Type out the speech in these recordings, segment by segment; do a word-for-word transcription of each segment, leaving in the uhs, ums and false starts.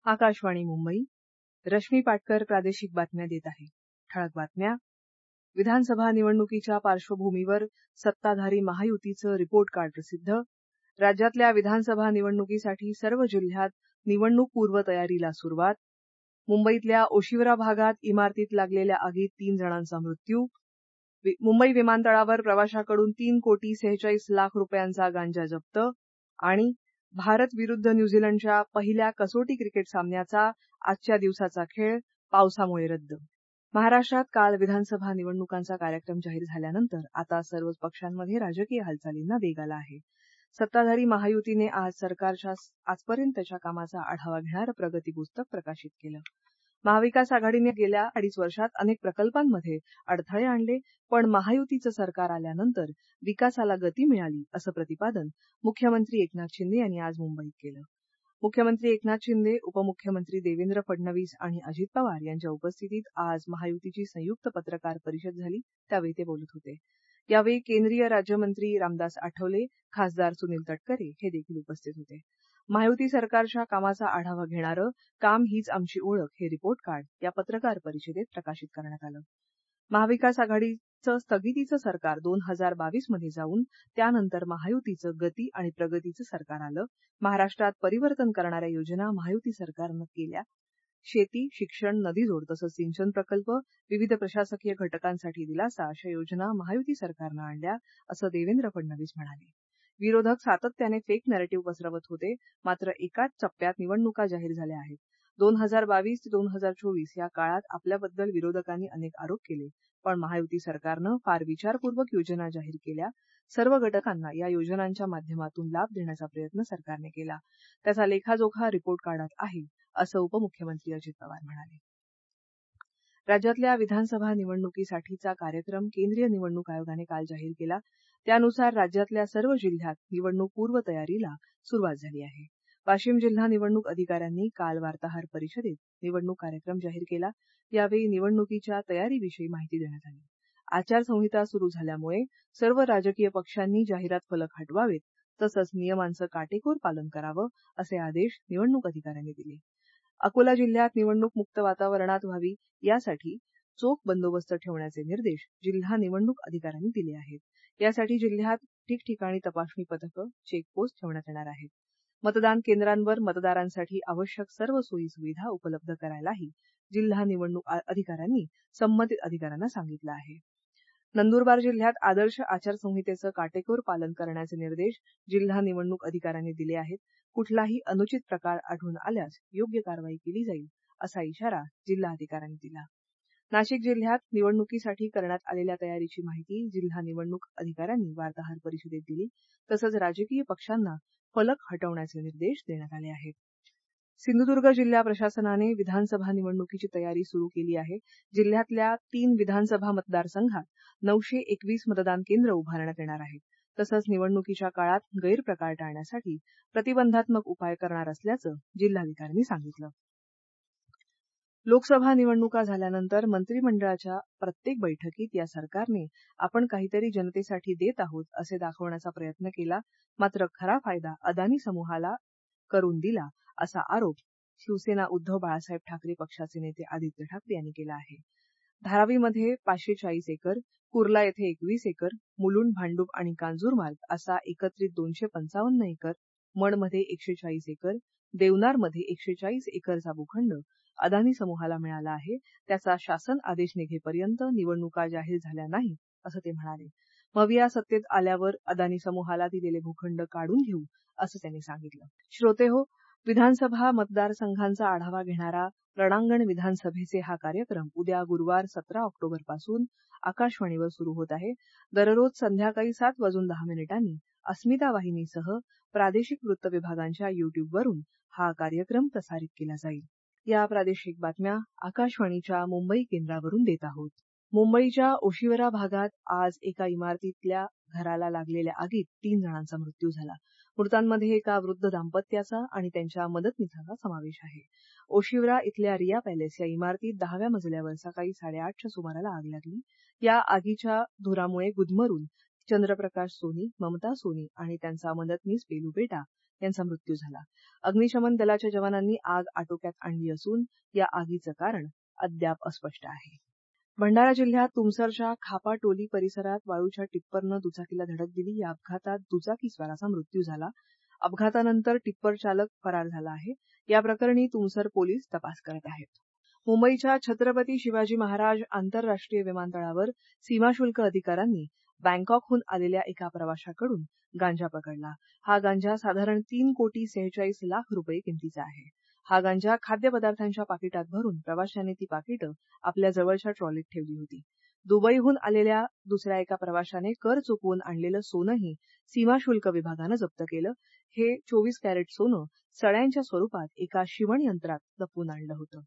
आकाशवाणी मुंबई. रश्मी पाटकर प्रादेशिक बातम्या देत आहे. ठळक बातम्या. विधानसभा निवडणुकीच्या पार्श्वभूमीवर सत्ताधारी महायुतीचं रिपोर्ट कार्ड प्रसिद्ध. राज्यातल्या विधानसभा निवडणुकीसाठी सर्व जिल्ह्यात निवडणूक पूर्वतयारीला सुरुवात. मुंबईतल्या ओशिवरा भागात इमारतीत लागलेल्या आगीत तीन जणांचा मृत्यू. मुंबई विमानतळावर प्रवाशाकडून तीन कोटी सेहेचाळीस लाख रुपयांचा गांजा जप्त. आणि भारत विरुद्ध न्यूझीलंडच्या पहिल्या कसोटी क्रिकेट सामन्याचा आजच्या दिवसाचा खेळ पावसामुळे रद्द. महाराष्ट्रात काल विधानसभा निवडणुकांचा कार्यक्रम जाहीर झाल्यानंतर आता सर्वच पक्षांमध्ये राजकीय हालचालींना वेग आला आहे. सत्ताधारी महायुतीने आज सरकारच्या आजपर्यंतच्या कामाचा आढावा घेणारं प्रगती पुस्तक प्रकाशित केलं. महाविकास आघाडीने गेल्या अडीच वर्षात अनेक प्रकल्पांमध्ये अडथळे आणले, पण महायुतीचं सरकार आल्यानंतर विकासाला गती मिळाली, असं प्रतिपादन मुख्यमंत्री एकनाथ शिंदे यांनी आज मुंबईत केलं. मुख्यमंत्री एकनाथ शिंदे, उपमुख्यमंत्री देवेंद्र फडणवीस आणि अजित पवार यांच्या उपस्थितीत आज महायुतीची संयुक्त पत्रकार परिषद झाली, त्यावेळी ते बोलत होते. यावेळी केंद्रीय राज्यमंत्री रामदास आठवले, खासदार सुनील तटकरे हे देखील उपस्थित होते. महायुती सरकारच्या कामाचा आढावा घेणारं काम हीच आमची ओळख हे रिपोर्ट कार्ड या पत्रकार परिषदेत प्रकाशित करण्यात आलं. महाविकास आघाडीचं स्थगितीचं सरकार दोन हजार बावीस मध्ये जाऊन त्यानंतर महायुतीचं गती आणि प्रगतीचं सरकार आलं. महाराष्ट्रात परिवर्तन करणाऱ्या योजना महायुती सरकारनं केल्या. शेती, शिक्षण, नदीजोड तसंच सिंचन प्रकल्प, विविध प्रशासकीय घटकांसाठी दिलासा अशा योजना महायुती सरकारनं आणल्या, असं देवेंद्र फडणवीस म्हणाले. विरोधक सातत्याने फेक नॅरेटिव्ह पसरवत होते, मात्र एकाच टप्प्यात निवडणुका जाहीर झाल्या आहेत. दोन हजार बावीस ते दोन हजार चोवीस या काळात आपल्याबद्दल विरोधकांनी अनेक आरोप केले, पण महायुती सरकारनं फार विचारपूर्वक योजना जाहीर केल्या. सर्व घटकांना या योजनांच्या माध्यमातून लाभ देण्याचा प्रयत्न सरकारने केला. त्याचा लेखाजोखा रिपोर्ट कार्डात आहे, असं उपमुख्यमंत्री अजित पवार म्हणाले. राज्यातल्या विधानसभा निवडणुकीसाठीचा कार्यक्रम केंद्रीय निवडणूक आयोगाने काल जाहीर केला. त्यानुसार राज्यातल्या सर्व जिल्ह्यात निवडणूक पूर्वतयारीला सुरुवात झाली आहे. वाशिम जिल्हा निवडणूक अधिकाऱ्यांनी काल वार्ताहर परिषदेत निवडणूक कार्यक्रम जाहीर केला. यावेळी निवडणुकीच्या तयारीविषयी माहिती देण्यात आली. आचारसंहिता सुरू झाल्यामुळे सर्व राजकीय पक्षांनी जाहिरात फलक हटवावेत, तसंच नियमांचं काटेकोर पालन करावं, असे आदेश निवडणूक अधिकाऱ्यांनी दिले. अकोला जिल्ह्यात निवडणूक मुक्त वातावरणात व्हावी यासाठी चोख बंदोबस्त ठेवण्याचे निर्देश जिल्हा निवडणूक अधिकाऱ्यांनी दिले आहेत. यासाठी जिल्ह्यात ठिकठिकाणी तपासणी पथकं, चेकपोस्ट ठेवण्यात येणार आहेत. मतदान केंद्रांवर मतदारांसाठी आवश्यक सर्व सोयी सुविधा उपलब्ध करायलाही जिल्हा निवडणूक अधिकाऱ्यांनी संबंधित अधिकाऱ्यांना सांगितलं आहे. नंदुरबार जिल्ह्यात आदर्श आचारसंहितेचं काटेकोर पालन करण्याचे निर्देश जिल्हा निवडणूक अधिकाऱ्यांनी दिले आहेत. कुठलाही अनुचित प्रकार आढळून आल्यास योग्य कारवाई केली जाईल, असा इशारा जिल्हाधिकाऱ्यांनी दिला. नाशिक जिल्ह्यात निवडणुकीसाठी करण्यात आलेल्या तयारीची माहिती जिल्हा निवडणूक अधिकाऱ्यांनी वार्ताहर परिषदेत दिली. तसंच राजकीय पक्षांना फलक हटवण्याचे निर्देश देण्यात आले आहेत. सिंधुदुर्ग जिल्हा प्रशासनाने विधानसभा निवडणुकीची तयारी सुरू केली आहे. जिल्ह्यातल्या तीन विधानसभा मतदारसंघात नऊशे एकवीस मतदान केंद्र उभारण्यात येणार आहेत. तसंच निवडणुकीच्या काळात गैरप्रकार टाळण्यासाठी प्रतिबंधात्मक उपाय करणार असल्याचं जिल्हाधिकाऱ्यांनी सांगितलं. लोकसभा निवडणुका झाल्यानंतर मंत्रिमंडळाच्या प्रत्येक बैठकीत या सरकारने आपण काहीतरी जनतेसाठी देत आहोत असे दाखवण्याचा प्रयत्न केला, मात्र खरा फायदा अदानी समूहाला करून दिला, असा आरोप शिवसेना उद्धव बाळासाहेब ठाकरे पक्षाचे नेते आदित्य ठाकरे यांनी केला आहे. धारावीमध्ये पाचशे चाळीस एकर, कुर्ला येथे एकवीस एकर, मुलुंड, भांडूप आणि कांजूरमार्ग असा एकत्रित दोनशे पंचावन्न एकर, मडमध्ये एकशे चाळीस एकर, देवनारमध्ये एकशे चाळीस एकरचा भूखंड अदानी समूहाला मिळाला आहे. त्याचा शासन आदेश निघेपर्यंत निवडणुका जाहीर झाल्या नाहीत, असं ते म्हणाले. मविया सत्तेत आल्यावर अदानी समूहाला दिलेले भूखंड काढून घेऊ, असं त्यांनी सांगितलं. श्रोतेहो, विधानसभा मतदारसंघांचा आढावा घेणारा रणांगण विधानसभेचे हा कार्यक्रम उद्या गुरुवार सतरा ऑक्टोबर पासून आकाशवाणीवर सुरू होत आहे. दररोज संध्याकाळी सात वाजून दहा मिनिटांनी अस्मिता वाहिनीसह प्रादेशिक वृत्त विभागांच्या युट्यूबवरून हा कार्यक्रम प्रसारित केला जाईल. या प्रादेशिक बातम्या आकाशवाणीच्या मुंबई केंद्रावरून देत आहोत. मुंबईच्या ओशिवरा भागात आज एका इमारतीतल्या घराला लागलेल्या आगीत तीन जणांचा मृत्यू झाला. मृतांमध्ये एका वृद्ध दाम्पत्याचा आणि त्यांच्या मदतनीसाचा समावेश आहे. ओशिवरा इथल्या रिया पॅलेस या इमारतीत दहाव्या मजल्यावर सकाळी साडेआठच्या सुमाराला आग लागली. या आगीच्या धुरामुळे गुदमरून चंद्रप्रकाश सोनी, ममता सोनी आणि त्यांचा मदतनीस पेलू बेटा यांचा मृत्यू झाला. अग्निशमन दलाच्या जवानांनी आग आटोक्यात आणली असून या आगीचं कारण अद्याप अस्पष्ट आहे. भंडारा जिल्ह्यात तुमसरच्या खापाटोली परिसरात वाळूच्या टिप्परनं दुचाकीला धडक दिली. या अपघातात दुचाकीस्वाराचा मृत्यू झाला. अपघातानंतर टिप्पर चालक फरार झाला आहे. या प्रकरणी तुमसर पोलीस तपास करत आहेत. मुंबईच्या छत्रपती शिवाजी महाराज आंतरराष्ट्रीय विमानतळावर सीमाशुल्क अधिकाऱ्यांनी बँकॉकहून आलेल्या एका प्रवाशाकडून गांजा पकडला. हा गांजा साधारण तीन कोटी सेहेचाळीस लाख रुपये किमतीचा आहे. हा गांजा खाद्यपदार्थांच्या पाकिटात भरून प्रवाशांनी ती पाकिटं आपल्या जवळच्या ट्रॉलीत ठेवली होती. दुबईहून आलेल्या दुसऱ्या एका प्रवाशाने कर चुकवून आणलेलं सोनंही सीमाशुल्क विभागानं जप्त केलं. हे चोवीस कॅरेट सोनं सळ्यांच्या स्वरूपात एका शिवण यंत्रात लपवून आणलं होतं.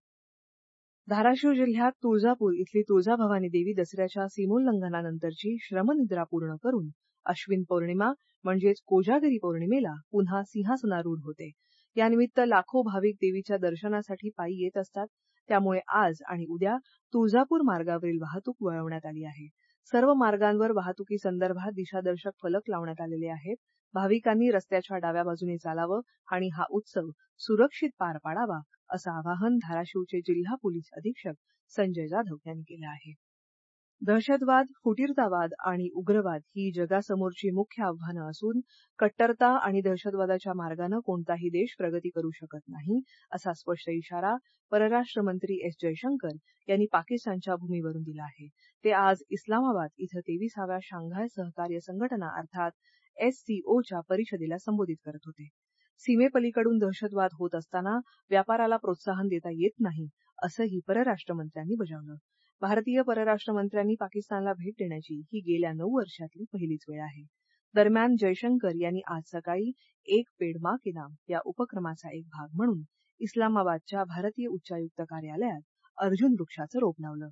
धाराशिव जिल्ह्यात तुळजापूर इथली तुळजाभवानी देवी दसऱ्याच्या सीमोल्लंघनानंतरची श्रमनिद्रा पूर्ण करून अश्विन पौर्णिमा म्हणजेच कोजागिरी पौर्णिमेला पुन्हा सिंहासनारूढ होते. यानिमित्त लाखो भाविक देवीच्या दर्शनासाठी पायी येत असतात. त्यामुळे आज आणि उद्या तुळजापूर मार्गावरील वाहतूक वळवण्यात आली आहे. सर्व मार्गांवर वाहतुकीसंदर्भात दिशादर्शक फलक लावण्यात आलेले आहेत. भाविकांनी रस्त्याच्या डाव्या बाजूने चालावं आणि हा उत्सव सुरक्षित पार पाडावा असं आवाहन धाराशिवचे जिल्हा पोलीस अधीक्षक संजय जाधव यांनी केलं आहे. दहशतवाद, फुटीरतावाद आणि उग्रवाद ही जगासमोरची मुख्य आव्हानं असून कट्टरता आणि दहशतवादाच्या मार्गानं कोणताही देश प्रगती करू शकत नाही असा स्पष्ट इशारा परराष्ट्र मंत्री एस जयशंकर यांनी पाकिस्तानच्या भूमीवरून दिला आहे. ते आज इस्लामाबाद इथं तेविसाव्या शांघाय सहकार्य संघटना अर्थात एससीओच्या परिषदेला संबोधित करत होते. सीमेपलीकडून दहशतवाद होत असताना व्यापाराला प्रोत्साहन देता येत नाही असंही परराष्ट्र मंत्र्यांनी बजावलं. भारतीय परराष्ट्र मंत्र्यांनी पाकिस्तानला भेट देण्याची ही गेल्या नऊ वर्षातली पहिलीच वेळ आहे. दरम्यान जयशंकर यांनी आज सकाळी एक पेड मां के नाम या उपक्रमाचा एक भाग म्हणून इस्लामाबादच्या भारतीय उच्चायुक्त कार्यालयात अर्जुन वृक्षाचं रोप लावलं.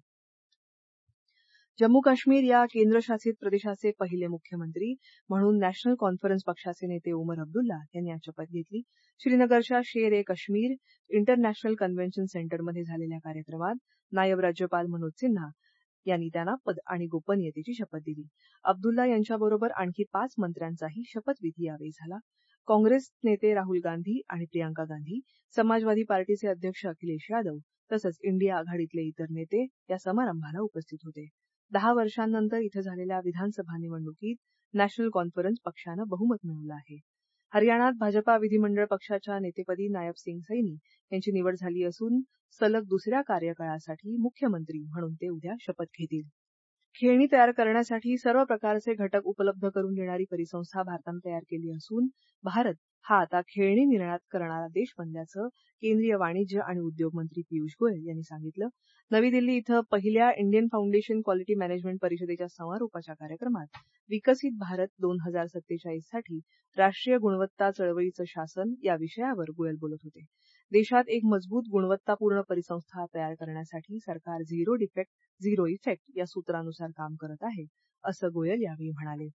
जम्मू काश्मीर या केंद्रशासित प्रदेशाचे पहिले मुख्यमंत्री म्हणून नॅशनल कॉन्फरन्स पक्षाचे नेते उमर अब्दुल्ला यांनी आज शपथ घेतली. श्रीनगरच्या शेर ए काश्मीर इंटरनॅशनल कन्व्हेन्शन सेंटरमध्ये झालेल्या कार्यक्रमात नायब राज्यपाल मनोज सिन्हा यांनी त्यांना पद आणि गोपनीयतेची शपथ दिली. अब्दुल्ला यांच्याबरोबर आणखी पाच मंत्र्यांचाही शपथविधी यावेळी झाला. काँग्रेस नेते राहुल गांधी आणि प्रियांका गांधी, समाजवादी पार्टीचे अध्यक्ष अखिलेश यादव तसंच इंडिया आघाडीतले इतर नेते या समारंभाला उपस्थित होते. दहा वर्षांनंतर इथं झालेल्या विधानसभा निवडणुकीत नॅशनल कॉन्फरन्स पक्षानं बहुमत मिळवलं आहे. हरियाणात भाजपा विधिमंडळ पक्षाच्या नेतेपदी नायब सिंग सैनी यांची निवड झाली असून सलग दुसऱ्या कार्यकाळासाठी मुख्यमंत्री म्हणून ते उद्या शपथ घेतील. खेळणी तयार करण्यासाठी सर्व प्रकारचे घटक उपलब्ध करून देणारी परिसंस्था भारतानं तयार केली असून भारत हा आता खेळणी निर्यात करणारा देश बनल्याचं केंद्रीय वाणिज्य आणि उद्योग मंत्री पियुष गोयल यांनी सांगितलं. नवी दिल्ली इथं पहिल्या इंडियन फाउंडेशन क्वालिटी मॅनेजमेंट परिषदेच्या समारोपाच्या कार्यक्रमात विकसित भारत दोन हजार सत्तेचाळीस साठी राष्ट्रीय गुणवत्ता चळवळीचं शासन या विषयावर गोयल बोलत होते. देशात एक मजबूत गुणवत्तापूर्ण परिसंस्था तयार करण्यासाठी सरकार झिरो डिफेक्ट झिरो इफेक्ट या सूत्रानुसार काम करत आहे असं गोयल यावेळी म्हणाले.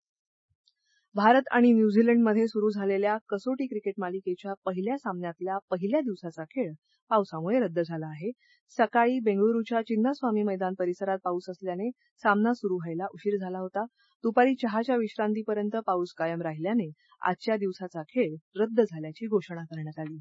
भारत आणि न्यूझीलंडमध्ये सुरू झालेल्या कसोटी क्रिकेट मालिकेच्या पहिल्या सामन्यातला पहिल्या दिवसाचा खेळ पावसामुळे रद्द झाला आहे. सकाळी बेंगळुरूच्या चिन्नास्वामी मैदान परिसरात पाऊस असल्याने सामना सुरू व्हायला उशीर झाला होता. दुपारी चहाच्या विश्रांतीपर्यंत पाऊस कायम राहिल्याने आजच्या दिवसाचा खेळ रद्द झाल्याची घोषणा करण्यात आली.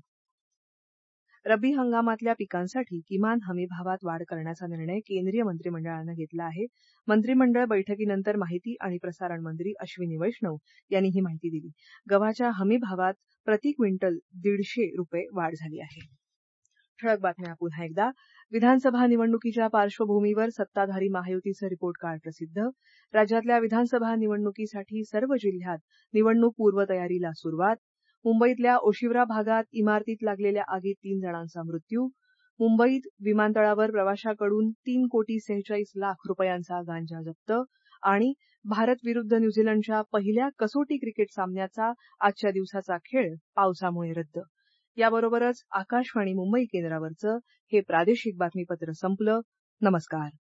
रब्बी हंगामातल्या पिकांसाठी किमान हमीभावात वाढ करण्याचा निर्णय केंद्रीय मंत्रिमंडळानं घेतला आहे. मंत्रिमंडळ बैठकीनंतर माहिती आणि प्रसारण मंत्री अश्विनी वैष्णव यांनी ही माहिती दिली. गव्हाच्या हमीभावात प्रति क्विंटल दीडशे रुपये वाढ झाली आहे. ठळक बातम्या पुन्हा एकदा. विधानसभा निवडणुकीच्या पार्श्वभूमीवर सत्ताधारी महायुतीचं रिपोर्ट कार्ड प्रसिद्ध. राज्यातल्या विधानसभा निवडणुकीसाठी सर्व जिल्ह्यात निवडणूक पूर्वतयारीला सुरुवात. मुंबईतल्या ओशिवरा भागात इमारतीत लागलेल्या आगीत तीन जणांचा मृत्यू. मुंबईत विमानतळावर प्रवाशाकडून तीन कोटी सेहेचाळीस लाख रुपयांचा गांजा जप्त. आणि भारत विरुद्ध न्यूझीलंडच्या पहिल्या कसोटी क्रिकेट सामन्याचा आजच्या दिवसाचा खेळ पावसामुळे रद्द. याबरोबरच आकाशवाणी मुंबई केंद्रावरचं हे प्रादेशिक बातमीपत्र संपलं. नमस्कार.